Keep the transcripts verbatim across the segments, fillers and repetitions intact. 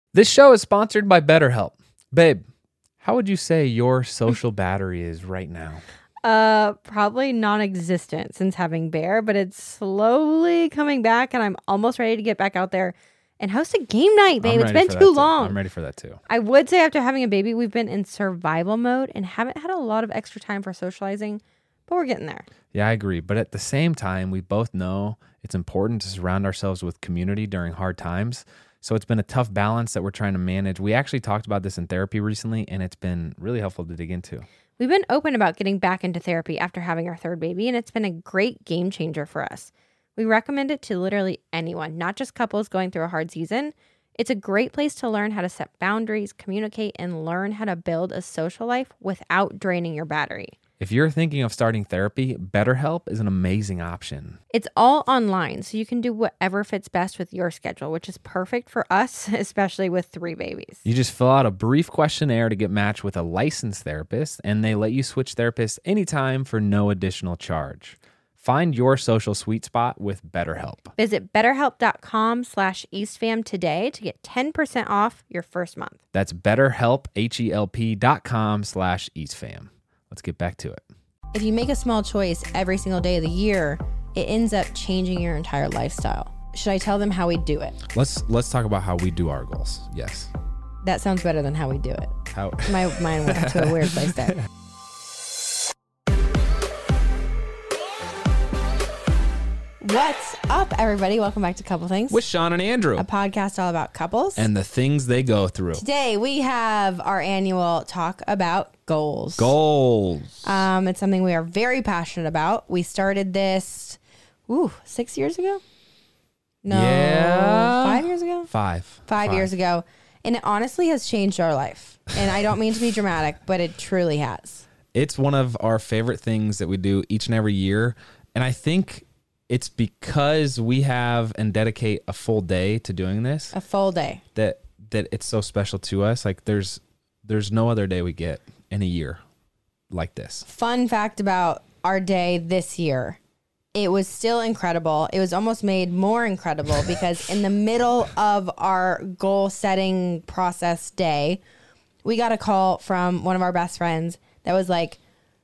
This show is sponsored by BetterHelp. Babe, how would you say your social battery is right now? Uh, probably non-existent since having Bear, but it's slowly coming back, and I'm almost ready to get back out there and host a game night, babe. It's been too long. I'm ready for that too. I would say after having a baby, we've been in survival mode and haven't had a lot of extra time for socializing, but we're getting there. Yeah, I agree. But at the same time, we both know it's important to surround ourselves with community during hard times. So it's been a tough balance that we're trying to manage. We actually talked about this in therapy recently, and it's been really helpful to dig into. We've been open about getting back into therapy after having our third baby, and it's been a great game changer for us. We recommend it to literally anyone, not just couples going through a hard season. It's a great place to learn how to set boundaries, communicate, and learn how to build a social life without draining your battery. If you're thinking of starting therapy, BetterHelp is an amazing option. It's all online, so you can do whatever fits best with your schedule, which is perfect for us, especially with three babies. You just fill out a brief questionnaire to get matched with a licensed therapist, and they let you switch therapists anytime for no additional charge. Find your social sweet spot with BetterHelp. Visit betterhelp.com slash eastfam today to get ten percent off your first month. That's betterhelp, H-E-L-P dot com slash eastfam. Let's get back to it. If you make a small choice every single day of the year, it ends up changing your entire lifestyle. Should I tell them how we do it? Let's let's talk about how we do our goals. Yes. That sounds better than how we do it. How? My mind went to a weird place there. What's up, everybody? Welcome back to Couple Things. With Sean and Andrew. A podcast all about couples. And the things they go through. Today, we have our annual talk about goals. Goals. Um, it's something we are very passionate about. We started this, ooh, six years ago? No. Yeah. Five years ago? Five. Five, Five years ago. And it honestly has changed our life. And I don't mean to be dramatic, but it truly has. It's one of our favorite things that we do each and every year. And I think it's because we have and dedicate a full day to doing this. A full day. That that it's so special to us. Like there's there's no other day we get in a year like this. Fun fact about our day this year. It was still incredible. It was almost made more incredible because in the middle of our goal setting process day, we got a call from one of our best friends that was like,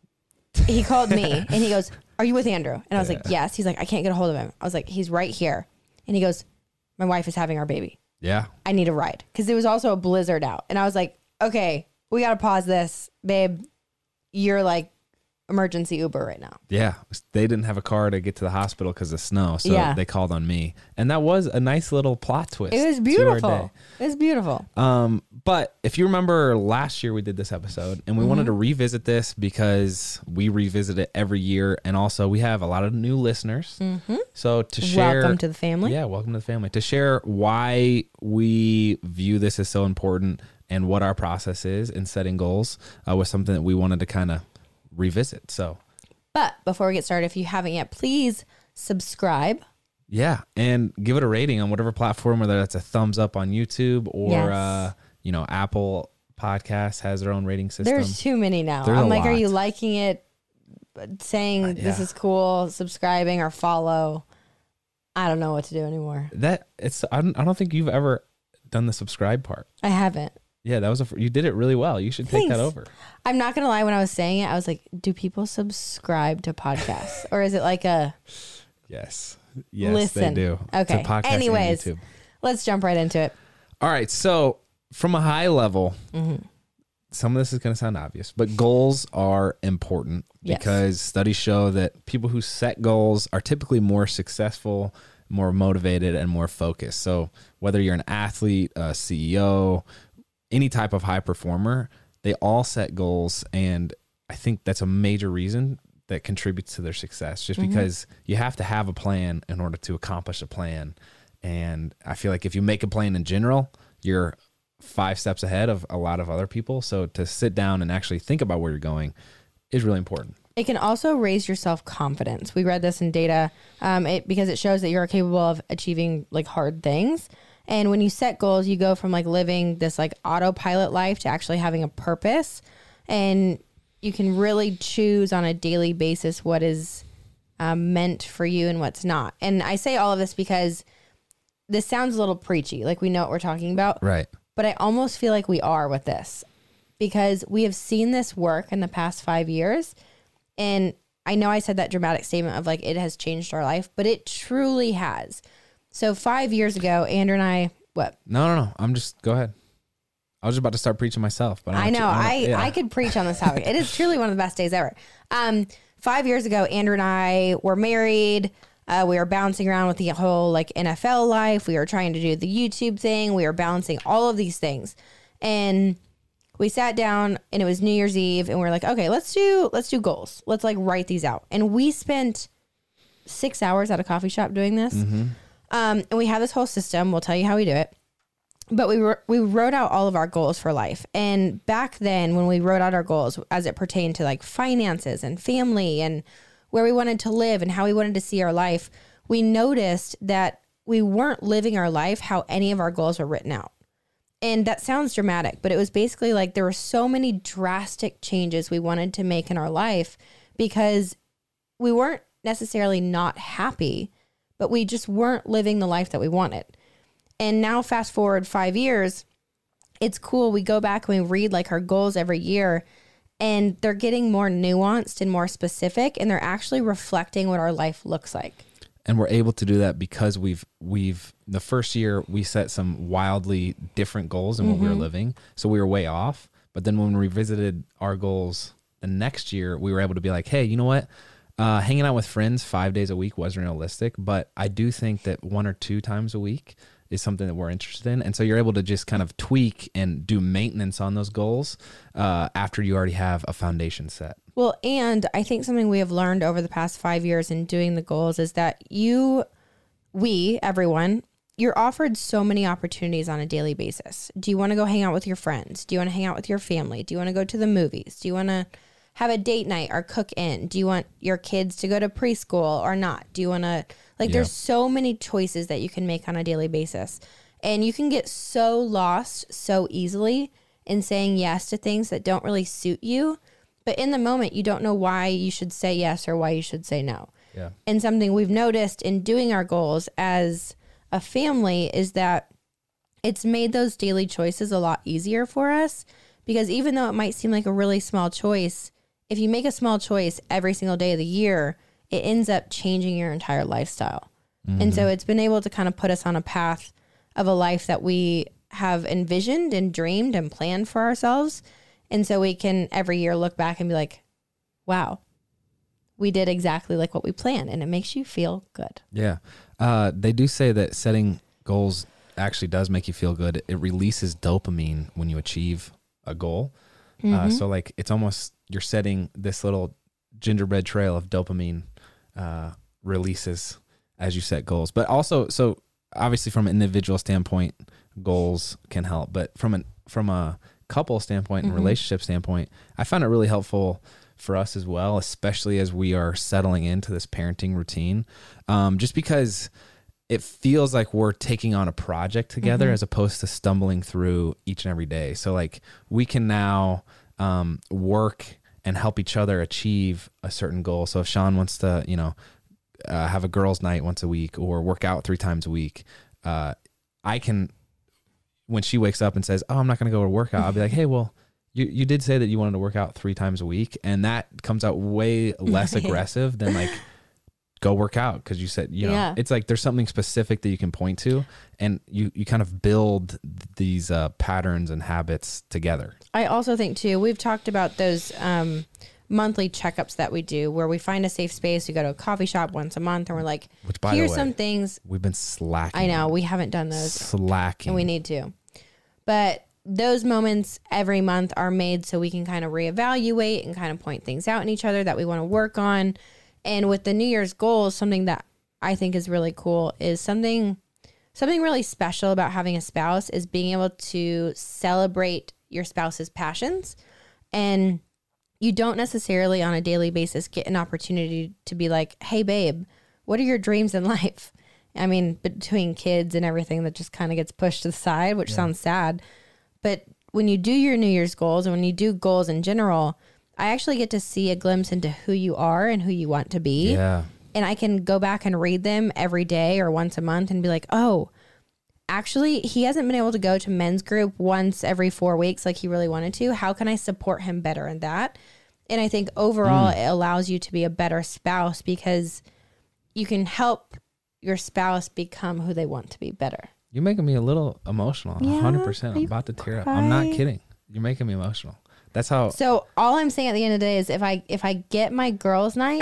he called me and he goes, "Are you with Andrew?" And I was yeah. like, "Yes." He's like, "I can't get a hold of him." I was like, "He's right here." And he goes, "My wife is having our baby. Yeah. I need a ride." Because there was also a blizzard out. And I was like, "Okay, we got to pause this. Babe, you're like emergency Uber right now." Yeah. They didn't have a car to get to the hospital because of snow. So yeah. they called on me. And that was a nice little plot twist. It was beautiful. It was beautiful. Um, but if you remember last year we did this episode and we mm-hmm. wanted to revisit this because we revisit it every year. And also we have a lot of new listeners. Mm-hmm. So to share. Welcome to the family. Yeah. Welcome to the family. To share why we view this as so important and what our process is in setting goals uh, was something that we wanted to kind of revisit. So, but before we get started, if you haven't yet, please subscribe. Yeah, and give it a rating on whatever platform, whether that's a thumbs up on YouTube or yes. uh, you know, Apple Podcasts has their own rating system. There's too many now. There's I'm a like, lot. Are you liking it? Saying uh, yeah. this is cool, subscribing or follow. I don't know what to do anymore. That it's. I don't, I don't think you've ever done the subscribe part. I haven't. Yeah, that was a. You did it really well. You should Thanks. take that over. I'm not gonna lie. When I was saying it, I was like, "Do people subscribe to podcasts, or is it like a?" Yes. Yes, Listen. they do. Okay. It's a podcast Anyways, and YouTube. Let's jump right into it. All right. So, from a high level, mm-hmm. some of this is going to sound obvious, but goals are important yes. because studies show that people who set goals are typically more successful, more motivated, and more focused. So, whether you're an athlete, a C E O, any type of high performer, they all set goals. And I think that's a major reason that contributes to their success, just mm-hmm. because you have to have a plan in order to accomplish a plan. And I feel like if you make a plan in general, you're five steps ahead of a lot of other people. So to sit down and actually think about where you're going is really important. It can also raise your self-confidence. We read this in data um, it, because it shows that you're capable of achieving like hard things. And when you set goals, you go from like living this like autopilot life to actually having a purpose. And you can really choose on a daily basis what is um, meant for you and what's not. And I say all of this because this sounds a little preachy, like we know what we're talking about. Right. but I almost feel like we are with this because we have seen this work in the past five years. And I know I said that dramatic statement of like, it has changed our life, but it truly has. So five years ago, Andrew and I, what? No, no, no. I'm just, go ahead. I was just about to start preaching myself, but I know, you, I, yeah. I could preach on this topic. It is truly one of the best days ever. Um, five years ago, Andrew and I were married. Uh, we were bouncing around with the whole like N F L life. We were trying to do the YouTube thing. We were balancing all of these things. And we sat down and it was New Year's Eve and we are like, okay, let's do, let's do goals. Let's like write these out. And we spent six hours at a coffee shop doing this. Mm-hmm. Um, and we have this whole system. We'll tell you how we do it. But we were, we wrote out all of our goals for life. And back then when we wrote out our goals as it pertained to like finances and family and where we wanted to live and how we wanted to see our life, we noticed that we weren't living our life how any of our goals were written out. And that sounds dramatic, but it was basically like there were so many drastic changes we wanted to make in our life because we weren't necessarily not happy, but we just weren't living the life that we wanted. And now fast forward five years, it's cool. We go back and we read like our goals every year and they're getting more nuanced and more specific and they're actually reflecting what our life looks like. And we're able to do that because we've, we've, the first year we set some wildly different goals than what mm-hmm. we were living. So we were way off. But then when we revisited our goals the next year, we were able to be like, hey, you know what? Uh, hanging out with friends five days a week wasn't realistic, but I do think that one or two times a week is something that we're interested in. And so you're able to just kind of tweak and do maintenance on those goals uh, after you already have a foundation set. Well, and I think something we have learned over the past five years in doing the goals is that you, we, everyone, you're offered so many opportunities on a daily basis. Do you want to go hang out with your friends? Do you want to hang out with your family? Do you want to go to the movies? Do you want to have a date night or cook in? Do you want your kids to go to preschool or not? Do you want to, like, yeah. There's so many choices that you can make on a daily basis. And you can get so lost so easily in saying yes to things that don't really suit you. But in the moment, you don't know why you should say yes or why you should say no. Yeah. And something we've noticed in doing our goals as a family is that it's made those daily choices a lot easier for us because even though it might seem like a really small choice, if you make a small choice every single day of the year, it ends up changing your entire lifestyle. Mm-hmm. And so it's been able to kind of put us on a path of a life that we have envisioned and dreamed and planned for ourselves. And so we can every year look back and be like, wow, we did exactly like what we planned. And it makes you feel good. Yeah. Uh, they do say that setting goals actually does make you feel good. It releases dopamine when you achieve a goal. Mm-hmm. Uh, so like it's almost, you're setting this little gingerbread trail of dopamine uh, releases as you set goals. But also, so obviously from an individual standpoint, goals can help. But from an from a couple standpoint and mm-hmm. relationship standpoint, I found it really helpful for us as well, especially as we are settling into this parenting routine. Um, just because it feels like we're taking on a project together mm-hmm. as opposed to stumbling through each and every day. So like we can now um, work and help each other achieve a certain goal. So if Sean wants to, you know, uh, have a girls' night once a week or work out three times a week, uh, I can, when she wakes up and says, oh, I'm not going to go to work out, I'll be like, hey, well, you, you did say that you wanted to work out three times a week. And that comes out way less aggressive than like, go work out. Cause you said, you know, yeah. It's like, there's something specific that you can point to and you, you kind of build these uh, patterns and habits together. I also think too, we've talked about those um, monthly checkups that we do where we find a safe space. We go to a coffee shop once a month and we're like, Which, by here's the way, some things. We've been slacking. I know we haven't done those. Slacking. And we need to. But those moments every month are made so we can kind of reevaluate and kind of point things out in each other that we want to work on. And with the New Year's goals, something that I think is really cool is something something really special about having a spouse is being able to celebrate your spouse's passions. And you don't necessarily on a daily basis get an opportunity to be like, hey, babe, what are your dreams in life? I mean, between kids and everything that just kind of gets pushed to the side, which yeah. sounds sad. But when you do your New Year's goals and when you do goals in general, I actually get to see a glimpse into who you are and who you want to be. Yeah. And I can go back and read them every day or once a month and be like, oh, actually, he hasn't been able to go to men's group once every four weeks like he really wanted to. How can I support him better in that? And I think overall mm. it allows you to be a better spouse because you can help your spouse become who they want to be better. You're making me a little emotional. Yeah, one hundred percent. I'm about to tear up. I'm not kidding. You're making me emotional. That's how. So all I'm saying at the end of the day is if I if I get my girls' night,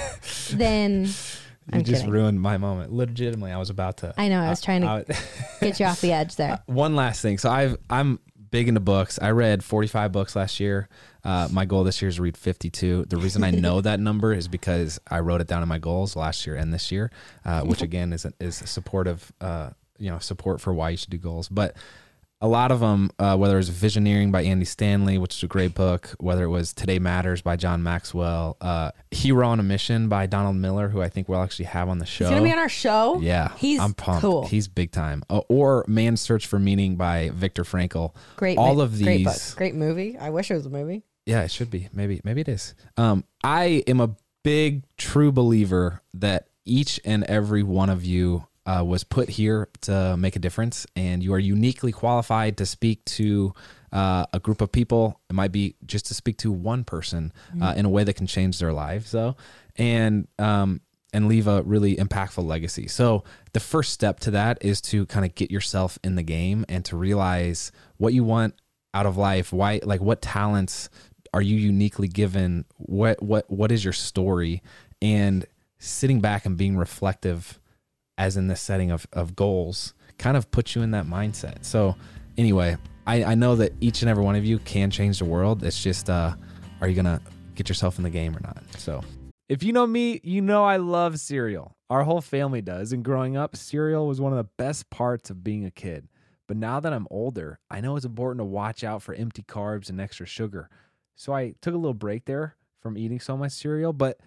then you I'm just kidding. ruined my moment. Legitimately, I was about to. I know. I was trying to I, I, get you off the edge there. Uh, one last thing. So I've I'm big into books. I read forty-five books last year. Uh, my goal this year is to read fifty-two. The reason I know that number is because I wrote it down in my goals last year and this year, uh, which again is is supportive. Uh, you know, support for why you should do goals. But a lot of them, uh, whether it was Visioneering by Andy Stanley, which is a great book, whether it was Today Matters by John Maxwell, uh, Hero on a Mission by Donald Miller, who I think we'll actually have on the show. He's going to be on our show? Yeah. He's I'm pumped. cool. He's big time. Uh, or Man's Search for Meaning by Viktor Frankl. Great. All of these. Great book. Great movie. I wish it was a movie. Yeah, it should be. Maybe, maybe it is. Um, I am a big, true believer that each and every one of you Uh, was put here to make a difference, and you are uniquely qualified to speak to uh, a group of people. It might be just to speak to one person mm-hmm. uh, in a way that can change their lives, though, and um, and leave a really impactful legacy. So the first step to that is to kind of get yourself in the game and to realize what you want out of life. Why, like, what talents are you uniquely given? What what what is your story? And sitting back and being reflective, as in this setting of, of goals, kind of puts you in that mindset. So anyway, I, I know that each and every one of you can change the world. It's just, uh, are you going to get yourself in the game or not? So if you know me, you know I love cereal. Our whole family does. And growing up, cereal was one of the best parts of being a kid. But now that I'm older, I know it's important to watch out for empty carbs and extra sugar. So I took a little break there from eating so much cereal. But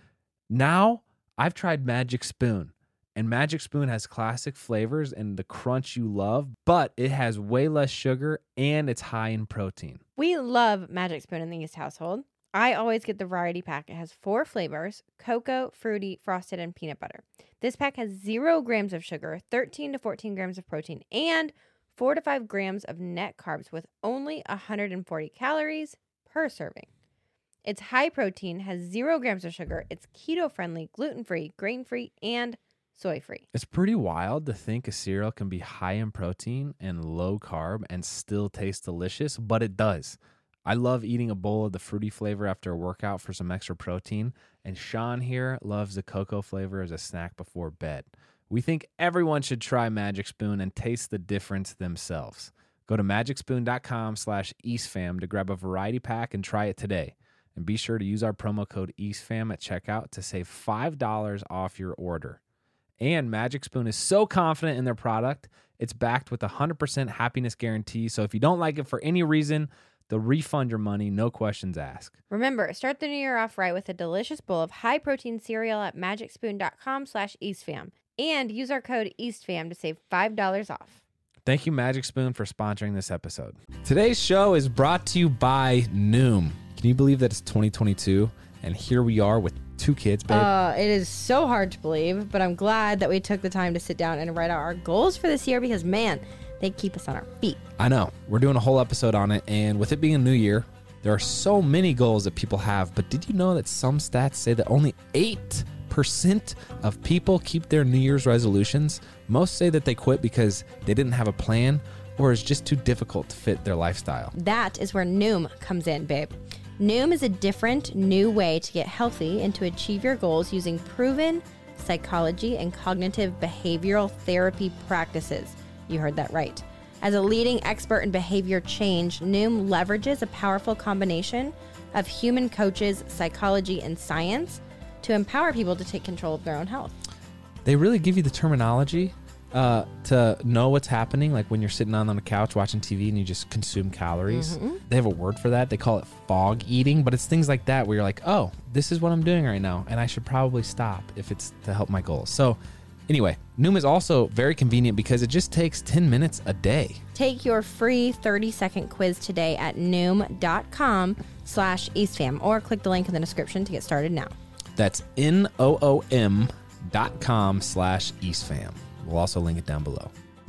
now I've tried Magic Spoon. And Magic Spoon has classic flavors and the crunch you love, but it has way less sugar and it's high in protein. We love Magic Spoon in the East household. I always get the variety pack. It has four flavors: cocoa, fruity, frosted, and peanut butter. This pack has zero grams of sugar, thirteen to fourteen grams of protein, and four to five grams of net carbs with only one hundred forty calories per serving. It's high protein, has zero grams of sugar. It's keto-friendly, gluten-free, grain-free, and soy-free. It's pretty wild to think a cereal can be high in protein and low carb and still taste delicious, but it does. I love eating a bowl of the fruity flavor after a workout for some extra protein, and Sean here loves the cocoa flavor as a snack before bed. We think everyone should try Magic Spoon and taste the difference themselves. Go to magicspoon.com slash EastFam to grab a variety pack and try it today. And be sure to use our promo code EastFam at checkout to save five dollars off your order. And Magic Spoon is so confident in their product, it's backed with a one hundred percent happiness guarantee. So if you don't like it for any reason, they'll refund your money, no questions asked. Remember, start the new year off right with a delicious bowl of high-protein cereal at magicspoon.com slash EastFam. And use our code EastFam to save five dollars off. Thank you, Magic Spoon, for sponsoring this episode. Today's show is brought to you by Noom. Can you believe that it's twenty twenty-two? And here we are with two kids, babe. Uh, it is so hard to believe, but I'm glad that we took the time to sit down and write out our goals for this year because, man, they keep us on our feet. I know. We're doing a whole episode on it, and with it being a new year, there are so many goals that people have, but did you know that some stats say that only eight percent of people keep their New Year's resolutions? Most say that they quit because they didn't have a plan or it's just too difficult to fit their lifestyle. That is where Noom comes in, babe. Noom is a different, new way to get healthy and to achieve your goals using proven psychology and cognitive behavioral therapy practices. You heard that right. As a leading expert in behavior change, Noom leverages a powerful combination of human coaches, psychology, and science to empower people to take control of their own health. They really give you the terminology uh, to know what's happening, like when you're sitting on, on the couch watching T V and you just consume calories. Mm-hmm. They have a word for that. They call it fog eating, but it's things like that where you're like, oh, this is what I'm doing right now, and I should probably stop if it's to help my goals. So anyway, Noom is also very convenient because it just takes ten minutes a day. Take your free thirty-second quiz today at noom.com slash EastFam or click the link in the description to get started now. That's N-O-O-M dot com slash EastFam. We'll also link it down below.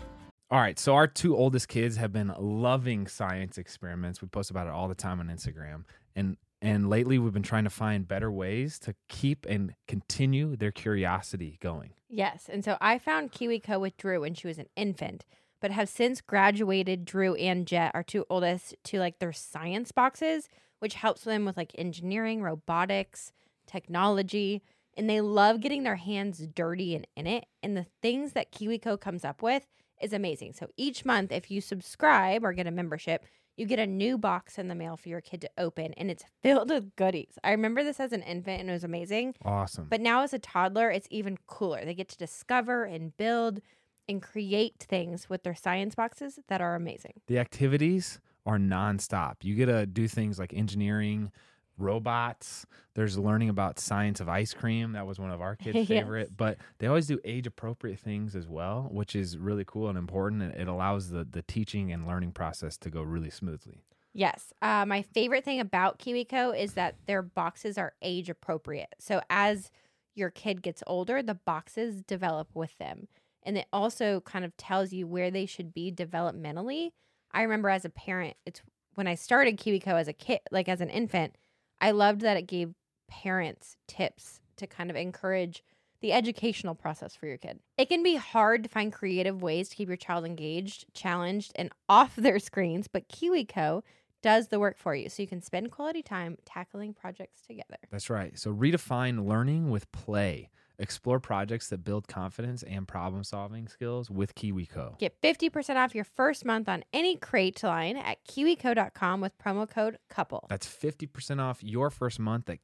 All right. So our two oldest kids have been loving science experiments. We post about it all the time on Instagram. And and lately we've been trying to find better ways to keep and continue their curiosity going. Yes. And so I found KiwiCo with Drew when she was an infant, but have since graduated Drew and Jet, our two oldest, to like their science boxes, which helps them with like engineering, robotics, technology. And they love getting their hands dirty and in it. And the things that KiwiCo comes up with is amazing. So each month, if you subscribe or get a membership, you get a new box in the mail for your kid to open, and it's filled with goodies. I remember this as an infant, and it was amazing. Awesome. But now as a toddler, it's even cooler. They get to discover and build and create things with their science boxes that are amazing. The activities are nonstop. You get to do things like engineering, robots. There's learning about science of ice cream. That was one of our kids' Yes. favorite. But they always do age-appropriate things as well, which is really cool and important. And it allows the the teaching and learning process to go really smoothly. Yes. Uh, my favorite thing about KiwiCo is that their boxes are age appropriate. So as your kid gets older, the boxes develop with them. And it also kind of tells you where they should be developmentally. I remember as a parent, it's when I started KiwiCo as a kid, like as an infant, I loved that it gave parents tips to kind of encourage the educational process for your kid. It can be hard to find creative ways to keep your child engaged, challenged, and off their screens, but KiwiCo does the work for you. So you can spend quality time tackling projects together. That's right. So redefine learning with play. Explore projects that build confidence and problem-solving skills with KiwiCo. Get fifty percent off your first month on any crate line at kiwico dot com with promo code COUPLE. That's fifty percent off your first month at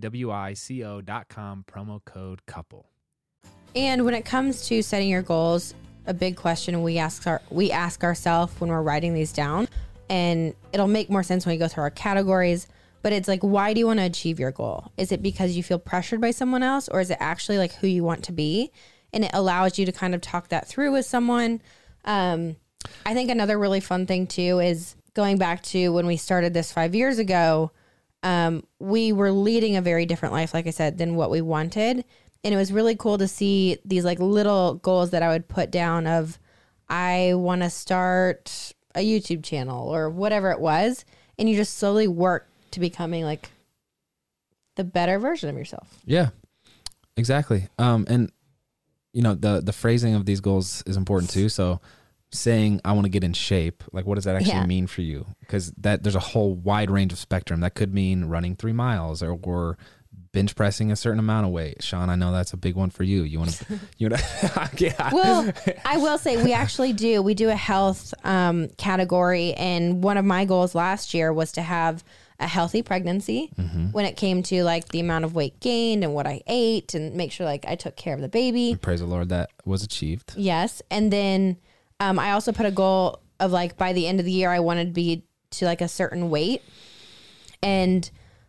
kiwico dot com, promo code COUPLE. And when it comes to setting your goals, a big question we ask our we ask ourselves when we're writing these down, and it'll make more sense when we go through our categories. But it's like, why do you want to achieve your goal? Is it because you feel pressured by someone else, or is it actually like who you want to be? And it allows you to kind of talk that through with someone. Um, I think another really fun thing too is going back to when we started this five years ago. Um, we were leading a very different life, like I said, than what we wanted. And it was really cool to see these like little goals that I would put down of, I want to start a YouTube channel or whatever it was. And you just slowly work to becoming like the better version of yourself. Yeah, exactly. Um, and you know, the, the phrasing of these goals is important too. So saying, I want to get in shape, like what does that actually Yeah. mean for you? Because that there's a whole wide range of spectrum. That could mean running three miles or, or bench pressing a certain amount of weight. Sean, I know that's a big one for you. You want to, you want to, yeah. Well, I will say we actually do. We do a health um, category. And one of my goals last year was to have a healthy pregnancy mm-hmm. when it came to like the amount of weight gained and what I ate and make sure like I took care of the baby. Praise the Lord, that was achieved. Yes. And then um, I also put a goal of like by the end of the year, I wanted to be to like a certain weight. And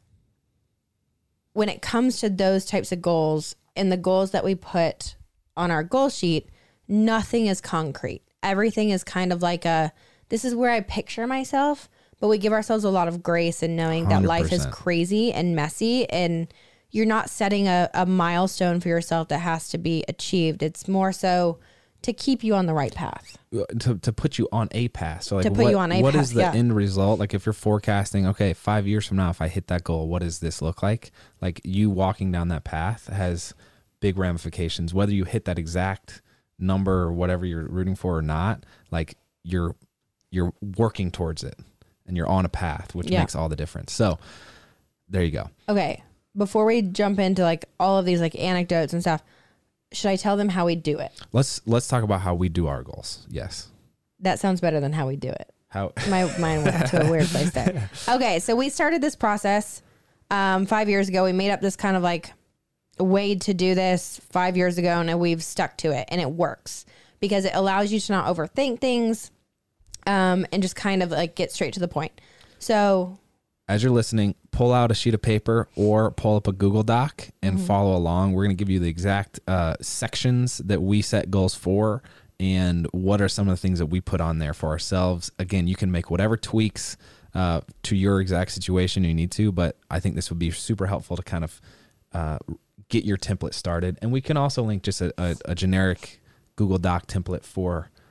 when it comes to those types of goals and the goals that we put on our goal sheet, nothing is concrete. Everything is kind of like a, this is where I picture myself, but we give ourselves a lot of grace in knowing that life is crazy and messy, and you're not setting a, a milestone for yourself that has to be achieved. It's more so to keep you on the right path. To, to put you on a path. So like To put what, you on a what path, is the yeah. end result? Like if you're forecasting, okay, five years from now, if I hit that goal, what does this look like? Like you walking down that path has big ramifications, whether you hit that exact number or whatever you're rooting for or not, like you're, you're working towards it and you're on a path, which Yeah. makes all the difference. So there you go. Okay. Before we jump into like all of these like anecdotes and stuff, should I tell them how we do it? Let's, let's talk about how we do our goals. Yes. That sounds better than how we do it. How My mind went to a weird place there. Okay, so we started this process um, five years ago. We made up this kind of like way to do this five years ago, and we've stuck to it, and it works because it allows you to not overthink things um, and just kind of like get straight to the point. So as you're listening, pull out a sheet of paper or pull up a Google Doc and mm-hmm. follow along. We're going to give you the exact uh, sections that we set goals for and what are some of the things that we put on there for ourselves. Again, you can make whatever tweaks uh, to your exact situation you need to, but I think this would be super helpful to kind of uh, get your template started. And we can also link just a, a, a generic Google Doc template for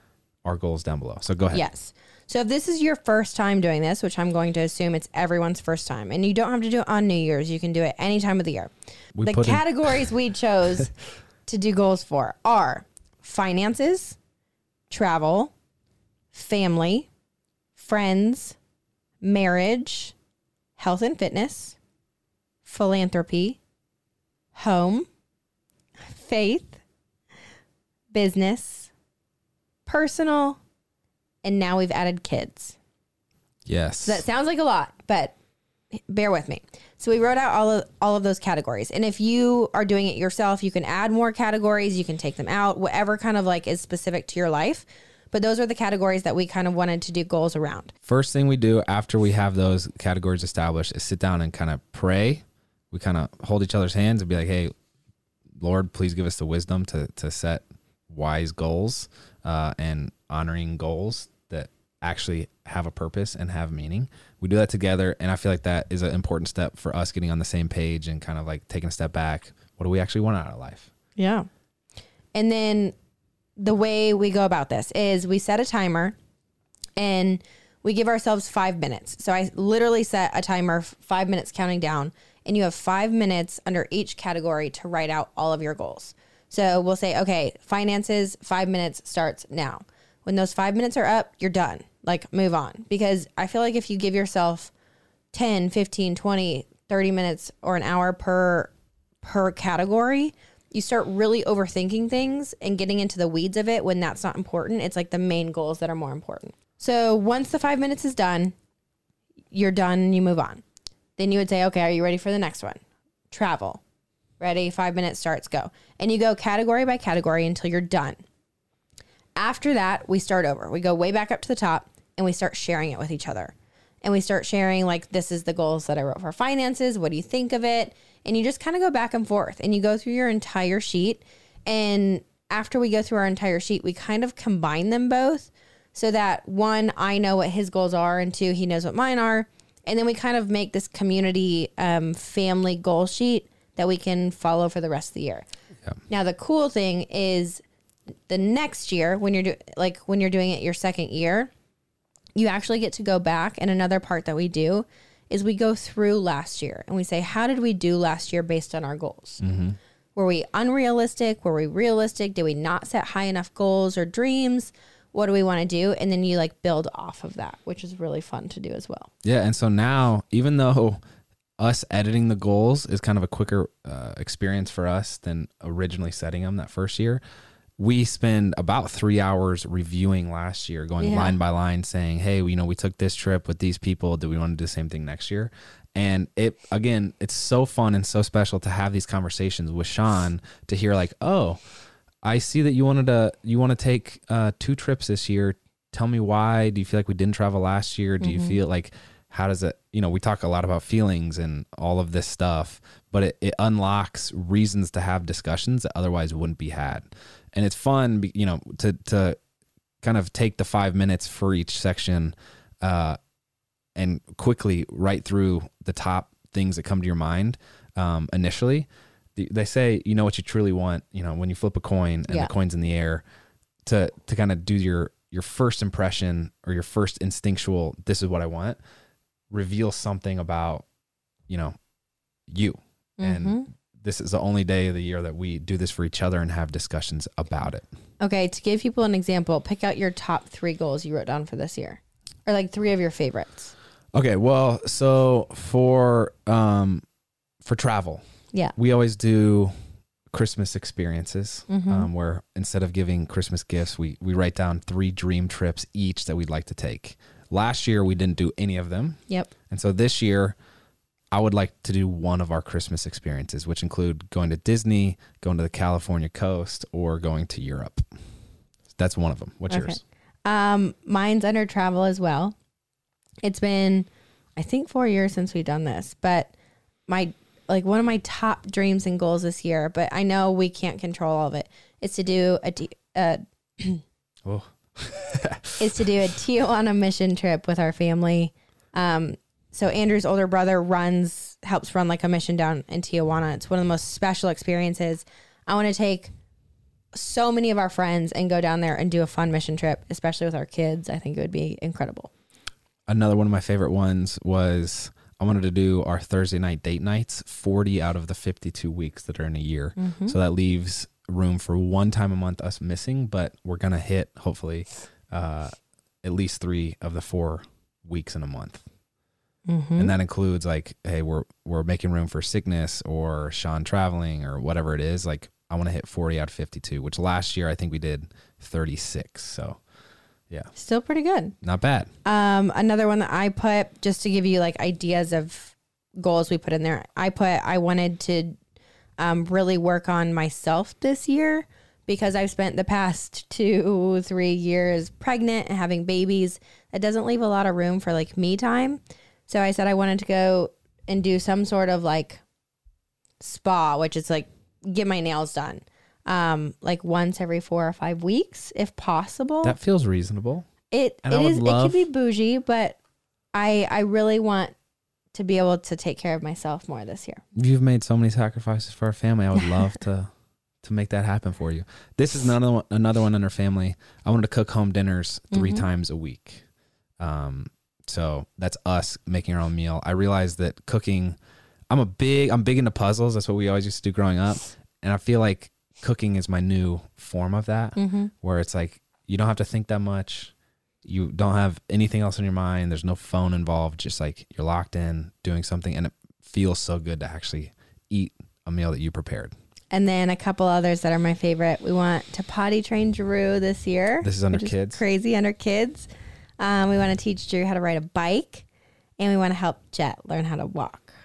our goals down below. So go ahead. Yes. So if this is your first time doing this, which I'm going to assume it's everyone's first time, and you don't have to do it on New Year's, you can do it any time of the year. We the put in- categories we chose to do goals for are finances, travel, family, friends, marriage, health and fitness, philanthropy, home, faith, business, personal, and now we've added kids. Yes. So that sounds like a lot, but bear with me. So we wrote out all of all of those categories. And if you are doing it yourself, you can add more categories, you can take them out, whatever kind of like is specific to your life. But those are the categories that we kind of wanted to do goals around. First thing we do after we have those categories established is sit down and kind of pray. We kind of hold each other's hands and be like, hey, Lord, please give us the wisdom to to set wise goals uh, and honoring goals that actually have a purpose and have meaning. We do that together, and I feel like that is an important step for us getting on the same page and kind of like taking a step back. What do we actually want out of life? Yeah. And then the way we go about this is we set a timer and we give ourselves five minutes. So I literally set a timer, five minutes counting down, and you have five minutes under each category to write out all of your goals. So we'll say, okay, finances, five minutes starts now. When those five minutes are up, you're done. Like, move on. Because I feel like if you give yourself ten, fifteen, twenty, thirty minutes or an hour per per category, you start really overthinking things and getting into the weeds of it when that's not important. It's like the main goals that are more important. So once the five minutes is done, you're done and you move on. Then you would say, okay, are you ready for the next one? Travel. Ready? Five minutes starts, go. And you go category by category until you're done. After that, we start over. We go way back up to the top and we start sharing it with each other. And we start sharing, like, this is the goals that I wrote for finances. What do you think of it? And you just kind of go back and forth and you go through your entire sheet. And after we go through our entire sheet, we kind of combine them both so that one, I know what his goals are, and two, he knows what mine are. And then we kind of make this community um, family goal sheet that we can follow for the rest of the year. Yeah. Now, the cool thing is the next year, when you're do- like when you're doing it your second year, you actually get to go back. And another part that we do is we go through last year and we say, how did we do last year based on our goals? Mm-hmm. Were we unrealistic? Were we realistic? Did we not set high enough goals or dreams? What do we want to do? And then you like build off of that, which is really fun to do as well. Yeah. And so now, even though us editing the goals is kind of a quicker uh, experience for us than originally setting them that first year, we spend about three hours reviewing last year, going yeah. line by line, saying, hey, you know, we took this trip with these people. Do we want to do the same thing next year? And it, again, it's so fun and so special to have these conversations with Sean to hear like, oh, I see that you wanted to, you want to take uh, two trips this year. Tell me why. Do you feel like we didn't travel last year? Do mm-hmm. you feel like, how does it, you know, we talk a lot about feelings and all of this stuff, but it, it unlocks reasons to have discussions that otherwise wouldn't be had. And it's fun, you know, to, to kind of take the five minutes for each section uh, and quickly write through the top things that come to your mind um, initially. They say, you know what you truly want, you know, when you flip a coin and yeah. the coin's in the air, to, to kind of do your, your first impression or your first instinctual, this is what I want, reveal something about, you know, you. Mm-hmm. And this is the only day of the year that we do this for each other and have discussions about it. Okay. To give people an example, pick out your top three goals you wrote down for this year, or like three of your favorites. Okay. Well, so for, um, for travel, yeah, we always do Christmas experiences, mm-hmm. um, where instead of giving Christmas gifts, we, we write down three dream trips each that we'd like to take. Last year, we didn't do any of them. Yep. And so this year, I would like to do one of our Christmas experiences, which include going to Disney, going to the California coast, or going to Europe. That's one of them. What's okay. yours? Um, mine's under travel as well. It's been, I think, four years since we've done this, but my like one of my top dreams and goals this year, but I know we can't control all of it, is to do a, uh, oh. is to do a Tijuana mission trip with our family. Um, so Andrew's older brother runs, helps run like a mission down in Tijuana. It's one of the most special experiences. I want to take so many of our friends and go down there and do a fun mission trip, especially with our kids. I think it would be incredible. Another one of my favorite ones was I wanted to do our Thursday night date nights, forty out of the fifty-two weeks that are in a year. Mm-hmm. So that leaves room for one time a month us missing, but we're going to hit hopefully uh, at least three of the four weeks in a month. Mm-hmm. And that includes like, hey, we're, we're making room for sickness or Sean traveling or whatever it is. Like I want to hit forty out of fifty-two, which last year I think we did thirty-six. So yeah. Still pretty good. Not bad. Um, another one that I put, just to give you like ideas of goals we put in there, I put, I wanted to um, really work on myself this year because I've spent the past two, three years pregnant and having babies. That doesn't leave a lot of room for like me time. So I said I wanted to go and do some sort of like spa, which is like get my nails done. Um, like once every four or five weeks, if possible. That feels reasonable. It And it I would is. love- It could be bougie, but I I really want to be able to take care of myself more this year. You've made so many sacrifices for our family. I would love to to make that happen for you. This is another one, another one in our family. I wanted to cook home dinners three Mm-hmm. times a week. Um, so that's us making our own meal. I realized that cooking. I'm a big. I'm big into puzzles. That's what we always used to do growing up, and I feel like cooking is my new form of that, Mm-hmm. where it's like you don't have to think that much. You don't have anything else in your mind. There's no phone involved. Just like you're locked in doing something, and it feels so good to actually eat a meal that you prepared. And then a couple others that are my favorite. We want to potty train Drew this year. This is under which kids. Crazy under kids. Um, we want to teach Drew how to ride a bike, and we want to help Jet learn how to walk.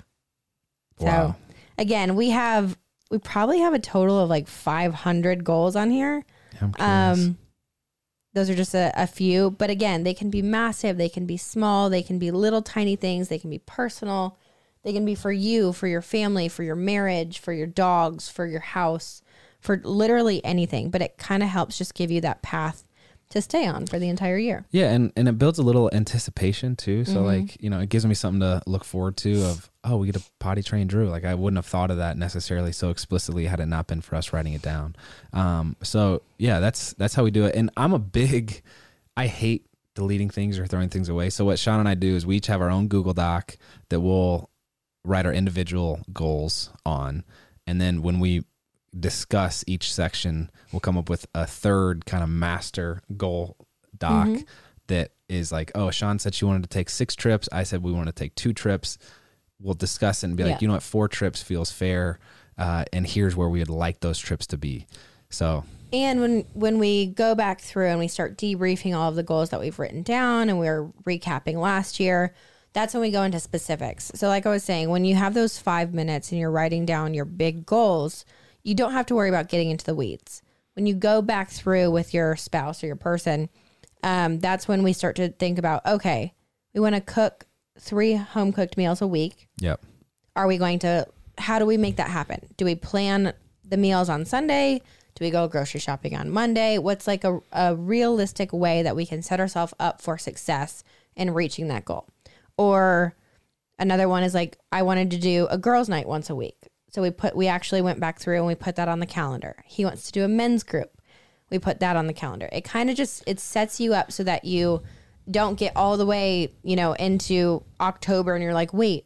So Wow. again, we have we probably have a total of like five hundred goals on here. I'm curious. Um, those are just a, a few, but again, they can be massive, they can be small, they can be little tiny things, they can be personal, they can be for you, for your family, for your marriage, for your dogs, for your house, for literally anything. But it kind of helps just give you that path to stay on for the entire year. Yeah, and, and it builds a little anticipation too. So Mm-hmm. like, you know, it gives me something to look forward to of, oh, we get to potty train Drew. Like I wouldn't have thought of that necessarily so explicitly had it not been for us writing it down. Um, so yeah, that's that's how we do it. And I'm a big, I hate deleting things or throwing things away. So what Sean and I do is we each have our own Google Doc that we'll write our individual goals on. And then when we discuss each section, we'll come up with a third kind of master goal doc Mm-hmm. that is like, oh, Sean said she wanted to take six trips. I said we want to take two trips. We'll discuss it and be like, Yeah. you know what, four trips feels fair. Uh, and here's where we would like those trips to be. So And when when we go back through and we start debriefing all of the goals that we've written down and we're recapping last year, that's when we go into specifics. So like I was saying, when you have those five minutes and you're writing down your big goals, you don't have to worry about getting into the weeds. When you go back through with your spouse or your person, um, that's when we start to think about, okay, we want to cook three home cooked meals a week. yep. Are we going to, how do we make that happen? Do we plan the meals on Sunday? Do we go grocery shopping on Monday? What's like a, a realistic way that we can set ourselves up for success in reaching that goal? Or another one is like, I wanted to do a girls' night once a week. So we put, we actually went back through and we put that on the calendar. He wants to do a men's group. We put that on the calendar. It kind of just, it sets you up so that you don't get all the way, you know, into October and you're like, wait,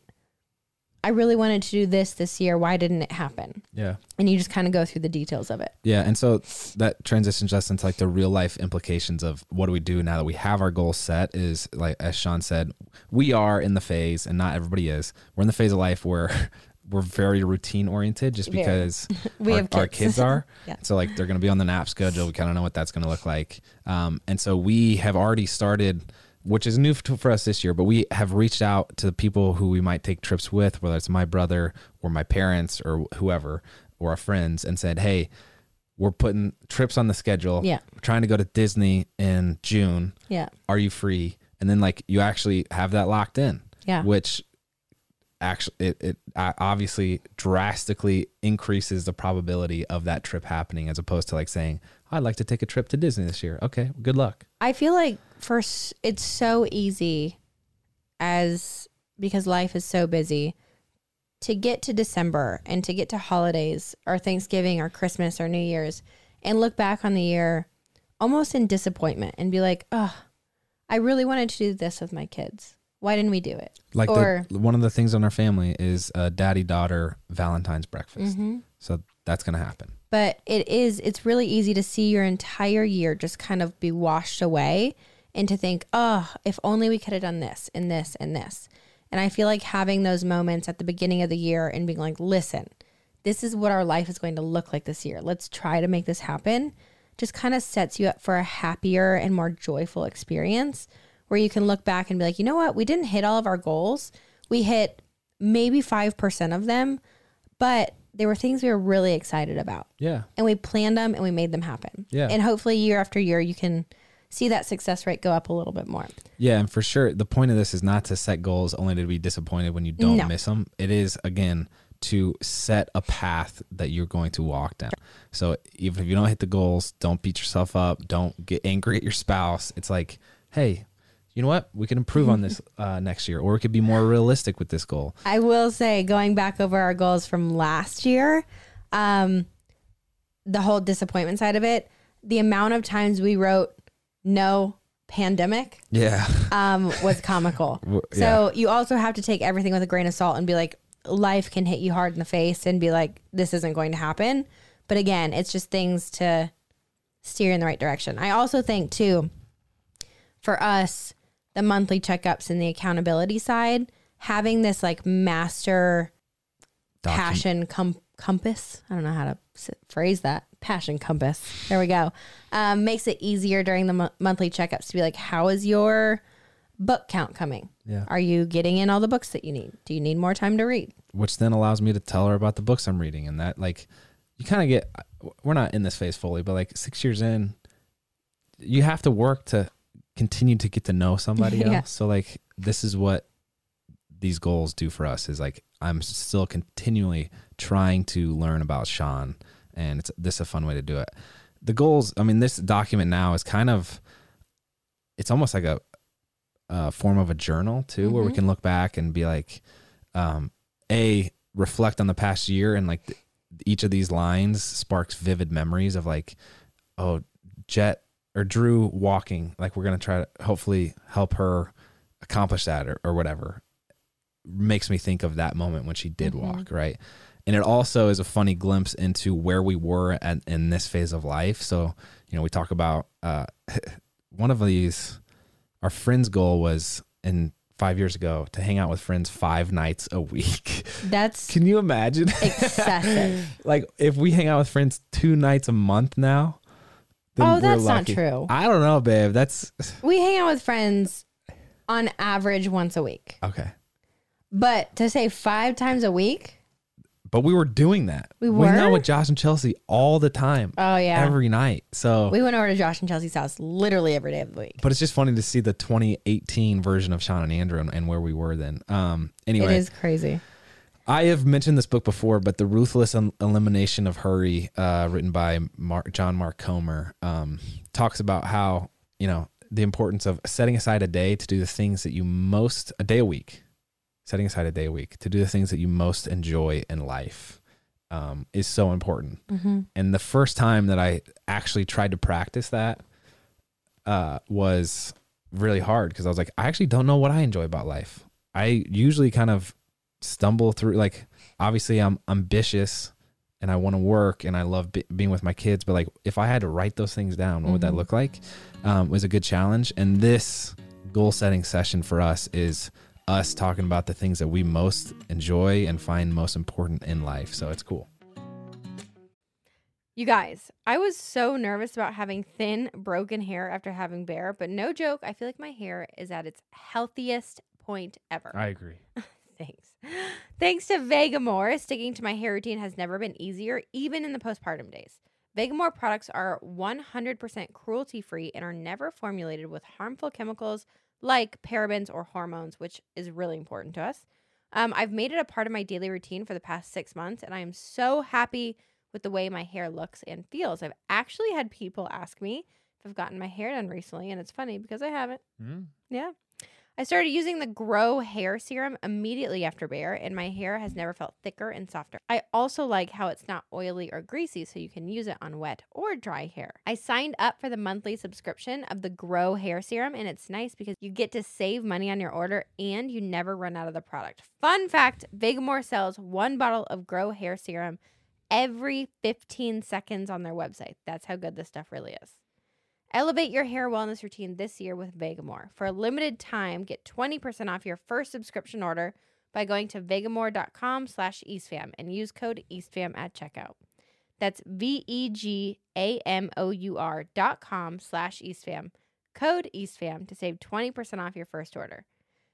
I really wanted to do this this year. Why didn't it happen? Yeah. And you just kind of go through the details of it. Yeah. And so that transitions us into like the real life implications of what do we do now that we have our goal set is like, as Sean said, we are in the phase and not everybody is. We're in the phase of life where we're very routine oriented just Very. because We our, have our kids. kids are. Yeah. So like they're going to be on the nap schedule. We kind of know what that's going to look like. Um, and so we have already started, which is new for us this year, but we have reached out to the people who we might take trips with, whether it's my brother or my parents or whoever, or our friends, and said, hey, we're putting trips on the schedule. Yeah. We're trying to go to Disney in June. Yeah. Are you free? And then like you actually have that locked in. Yeah. Which actually it, it uh, obviously drastically increases the probability of that trip happening as opposed to like saying, I'd like to take a trip to Disney this year. Okay, good luck. I feel like first it's so easy as because life is so busy to get to December and to get to holidays or Thanksgiving or Christmas or New Year's and look back on the year almost in disappointment and be like, oh, I really wanted to do this with my kids. Why didn't we do it? Like or the, one of the things in our family is a daddy-daughter Valentine's breakfast. Mm-hmm. So that's going to happen. But it is, it's really easy to see your entire year just kind of be washed away and to think, oh, if only we could have done this and this and this. And I feel like having those moments at the beginning of the year and being like, listen, this is what our life is going to look like this year. Let's try to make this happen. Just kind of sets you up for a happier and more joyful experience where you can look back and be like, you know what? We didn't hit all of our goals. We hit maybe five percent of them, but there were things we were really excited about. Yeah. And we planned them and we made them happen. Yeah. And hopefully year after year, you can see that success rate go up a little bit more. Yeah. And for sure, the point of this is not to set goals only to be disappointed when you don't No. miss them. It is, again, to set a path that you're going to walk down. So even if you don't hit the goals, don't beat yourself up. Don't get angry at your spouse. It's like, hey, you know what? We can improve on this uh, next year, or we could be more realistic with this goal. I will say, going back over our goals from last year, um, the whole disappointment side of it, the amount of times we wrote no pandemic Yeah. um, was comical. W- So you also have to take everything with a grain of salt and be like, life can hit you hard in the face and be like, this isn't going to happen. But again, it's just things to steer in the right direction. I also think too, for us, the monthly checkups and the accountability side, having this like master Docu- passion com- compass. I don't know how to s- phrase that. Passion compass. There we go. Um, makes it easier during the mo- monthly checkups to be like, how is your book count coming? Yeah. Are you getting in all the books that you need? Do you need more time to read? Which then allows me to tell her about the books I'm reading, and that, like, you kind of get, we're not in this phase fully, but like six years in, you have to work to continue to get to know somebody Yeah. else. So like, this is what these goals do for us, is like, I'm still continually trying to learn about Sean, and it's this is a fun way to do it. The goals, I mean, this document now is kind of, it's almost like a, a form of a journal too, mm-hmm. where we can look back and be like, um, a reflect on the past year, and like th- each of these lines sparks vivid memories of like, oh, Jet or Drew walking, like we're going to try to hopefully help her accomplish that, or, or whatever. Makes me think of that moment when she did mm-hmm. walk. Right. And it also is a funny glimpse into where we were at in this phase of life. So, you know, we talk about, uh, one of these, our friend's goal was in five years ago to hang out with friends five nights a week. That's Can you imagine? excessive. Like if we hang out with friends two nights a month now. then Oh, we're that's not lucky. true. I don't know, babe. That's We hang out with friends on average once a week. okay. But to say five times a week, But we were doing that. We We hung were? out with Josh and Chelsea all the time. oh yeah, Every night. So we went over to Josh and Chelsea's house literally every day of the week. but it's just funny to see the twenty eighteen version of Sean and Andrew, and, and where we were then. Um anyway. It is crazy. I have mentioned this book before, but The Ruthless El- Elimination of Hurry, uh, written by Mark, John Mark Comer, um, talks about how, you know, the importance of setting aside a day to do the things that you most, a day a week, setting aside a day a week to do the things that you most enjoy in life um, is so important. Mm-hmm. And the first time that I actually tried to practice that uh, was really hard, because I was like, I actually don't know what I enjoy about life. I usually kind of stumble through, like, obviously I'm ambitious and I want to work and I love be- being with my kids, but like if I had to write those things down, what mm-hmm. would that look like? Um, was a good challenge. And this goal setting session for us is us talking about the things that we most enjoy and find most important in life. So it's cool. You guys, I was so nervous about having thin, broken hair after having Bear, but no joke, I feel like my hair is at its healthiest point ever. I agree. Thanks. Thanks to Vegamore, sticking to my hair routine has never been easier, even in the postpartum days. Vegamore products are one hundred percent cruelty-free and are never formulated with harmful chemicals like parabens or hormones, which is really important to us. Um, I've made it a part of my daily routine for the past six months, and I am so happy with the way my hair looks and feels. I've actually had people ask me if I've gotten my hair done recently, and it's funny because I haven't. Mm. Yeah. I started using the Grow Hair Serum immediately after Bayer, and my hair has never felt thicker and softer. I also like how it's not oily or greasy, so you can use it on wet or dry hair. I signed up for the monthly subscription of the Grow Hair Serum, and it's nice because you get to save money on your order and you never run out of the product. Fun fact, Vegamore sells one bottle of Grow Hair Serum every fifteen seconds on their website. That's how good this stuff really is. Elevate your hair wellness routine this year with Vegamore. For a limited time, get twenty percent off your first subscription order by going to vegamore.com slash eastfam and use code eastfam at checkout. That's V-E-G-A-M-O-U-R dot com slash eastfam. Code eastfam to save twenty percent off your first order.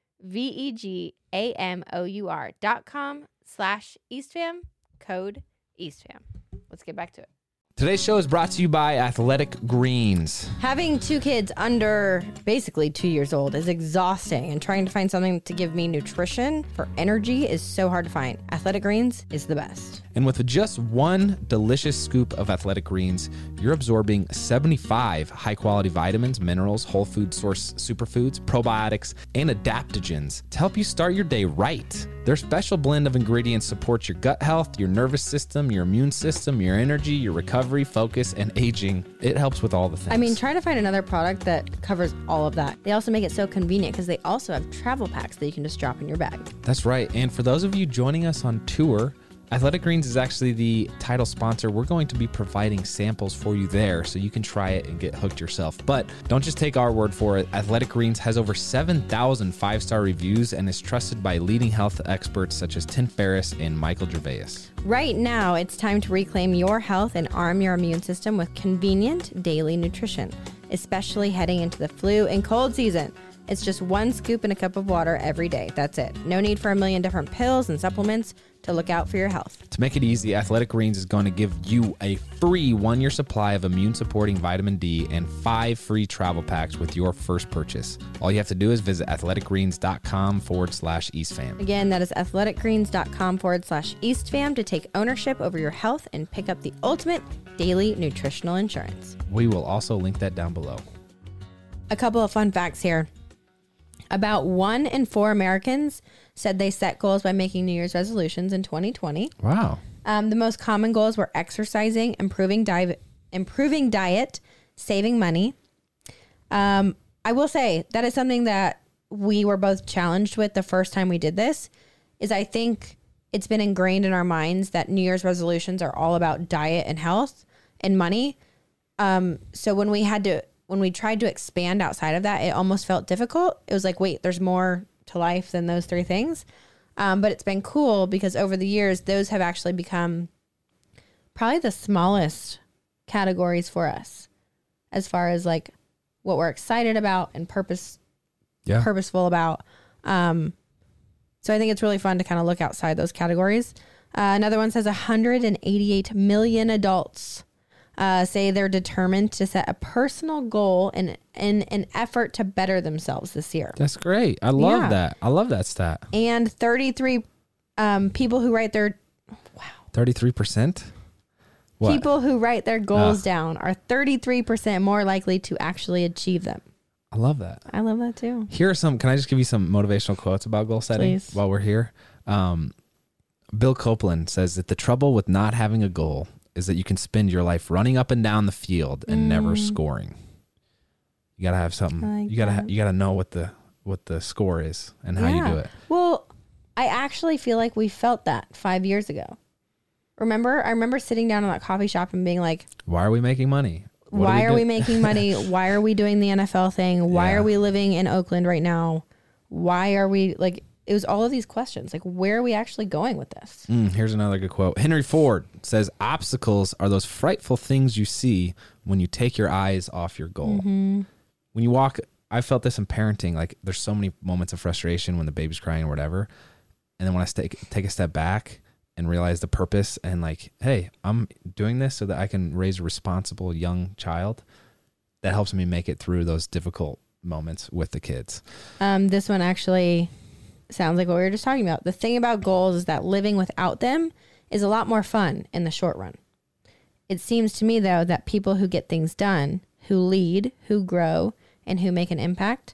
V-E-G-A-M-O-U-R dot com slash eastfam. Code eastfam. Let's get back to it. Today's show is brought to you by Athletic Greens. Having two kids under basically two years old is exhausting, and trying to find something to give me nutrition for energy is so hard to find. Athletic Greens is the best. And with just one delicious scoop of Athletic Greens, you're absorbing seventy-five high-quality vitamins, minerals, whole food source superfoods, probiotics, and adaptogens to help you start your day right. Their special blend of ingredients supports your gut health, your nervous system, your immune system, your energy, your recovery, focus, and aging. It helps with all the things. I mean, try to find another product that covers all of that. They also make it so convenient because they also have travel packs that you can just drop in your bag. That's right. And for those of you joining us on tour, Athletic Greens is actually the title sponsor. We're going to be providing samples for you there so you can try it and get hooked yourself. But don't just take our word for it. Athletic Greens has over seven thousand five-star reviews and is trusted by leading health experts such as Tim Ferriss and Michael Gervais. Right now, it's time to reclaim your health and arm your immune system with convenient daily nutrition, especially heading into the flu and cold season. It's just one scoop in a cup of water every day. That's it. No need for a million different pills and supplements to look out for your health. To make it easy, Athletic Greens is going to give you a free one-year supply of immune-supporting vitamin D and five free travel packs with your first purchase. All you have to do is visit athleticgreens.com forward slash eastfam. Again, that is athleticgreens.com forward slash eastfam to take ownership over your health and pick up the ultimate daily nutritional insurance. We will also link that down below. A couple of fun facts here. About one in four Americans said they set goals by making New Year's resolutions in twenty twenty. Wow. Um, the most common goals were exercising, improving diet, improving diet, saving money. Um, I will say that is something that we were both challenged with the first time we did this. Is I think it's been ingrained in our minds that New Year's resolutions are all about diet and health and money. Um, so when we had to. When we tried to expand outside of that, it almost felt difficult. It was like, wait, there's more to life than those three things. Um, but it's been cool because over the years, those have actually become probably the smallest categories for us as far as like what we're excited about and purpose, yeah. purposeful about. Um, so I think it's really fun to kind of look outside those categories. Uh, another one says one hundred eighty-eight million adults Uh, say they're determined to set a personal goal in, in an effort to better themselves this year. That's great. I love Yeah. that. I love that stat. And thirty-three um, people who write their wow thirty-three percent? What? people who write their goals Oh. down are thirty-three percent more likely to actually achieve them. I love that. I love that too. Here are some, can I just give you some motivational quotes about goal setting Please. while we're here? Um, Bill Copeland says that the trouble with not having a goal is that you can spend your life running up and down the field and Mm. never scoring. You gotta have something. I like you gotta ha- that. you gotta know what the what the score is and how you do it. Well, I actually feel like we felt that five years ago. Remember? I remember sitting down in that coffee shop and being like, Why are we making money? What why are we do- making money? Why are we doing the N F L thing? Why Yeah. are we living in Oakland right now? Why are we like, it was all of these questions. Like, where are we actually going with this? Mm, here's another good quote. Henry Ford says, obstacles are those frightful things you see when you take your eyes off your goal. Mm-hmm. When you walk, I felt this in parenting. Like there's so many moments of frustration when the baby's crying or whatever. And then when I take, take a step back and realize the purpose and like, hey, I'm doing this so that I can raise a responsible young child, that helps me make it through those difficult moments with the kids. Um, this one actually sounds like what we were just talking about. The thing about goals is that living without them is a lot more fun in the short run. It seems to me, though, that people who get things done, who lead, who grow, and who make an impact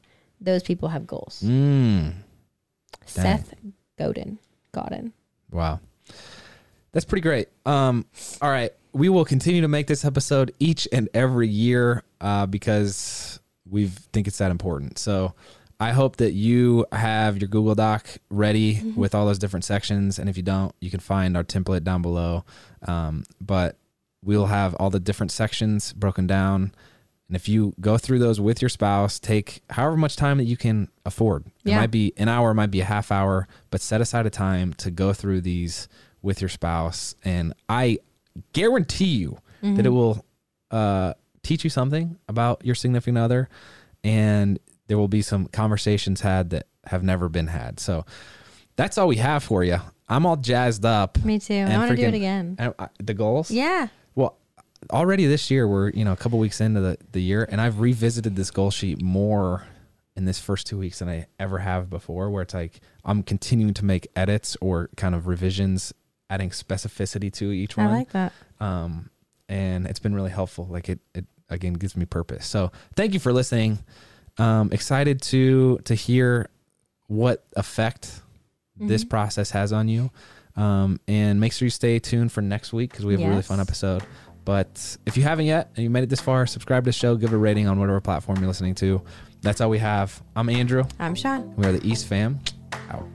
those people have goals. Mm. Seth Godin. Godin. Wow. That's pretty great. Um, all right. We will continue to make this episode each and every year uh, because we think it's that important. So I hope that you have your Google Doc ready mm-hmm. with all those different sections. And if you don't, you can find our template down below. Um, but we'll have all the different sections broken down. And if you go through those with your spouse, take however much time that you can afford. Yeah. It might be an hour, it might be a half hour, but set aside a time to go through these with your spouse. And I guarantee you mm-hmm. that it will uh, teach you something about your significant other. And there will be some conversations had that have never been had. So that's all we have for you. I'm all jazzed up. Me too. I want to do it again. And, uh, the goals? Yeah. Well, already this year, we're, you know, a couple weeks into the, the year, and I've revisited this goal sheet more in this first two weeks than I ever have before, where it's like I'm continuing to make edits or kind of revisions, adding specificity to each one. I like that. Um, and it's been really helpful. Like it, it again, gives me purpose. So thank you for listening. Um, excited to, to hear what effect mm-hmm. this process has on you. Um, and make sure you stay tuned for next week because we have yes. a really fun episode. But if you haven't yet and you made it this far, subscribe to the show, give it a rating on whatever platform you're listening to. That's all we have. I'm Andrew. I'm Sean. We are the East Fam. Out.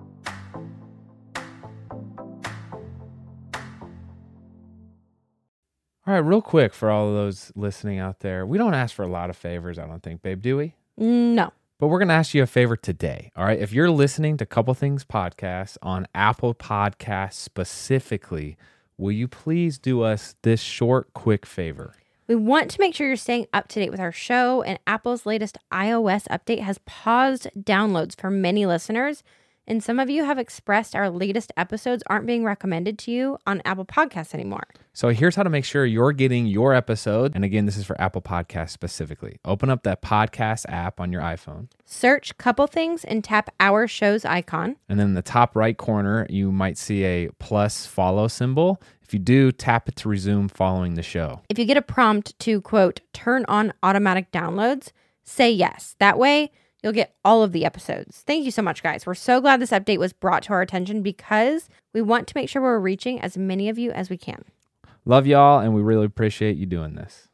All right, real quick for all of those listening out there, we don't ask for a lot of favors, I don't think, babe, do we? No. But we're going to ask you a favor today, all right? If you're listening to Couple Things Podcast on Apple Podcasts specifically, will you please do us this short, quick favor? We want to make sure you're staying up to date with our show, and Apple's latest iOS update has paused downloads for many listeners. And some of you have expressed our latest episodes aren't being recommended to you on Apple Podcasts anymore. So here's how to make sure you're getting your episode. And again, this is for Apple Podcasts specifically. Open up that podcast app on your iPhone. Search Couple Things and tap our show's icon. And then in the top right corner, you might see a plus follow symbol. If you do, tap it to resume following the show. If you get a prompt to, quote, turn on automatic downloads, say yes. That way, you'll get all of the episodes. Thank you so much, guys. We're so glad this update was brought to our attention because we want to make sure we're reaching as many of you as we can. Love y'all, and we really appreciate you doing this.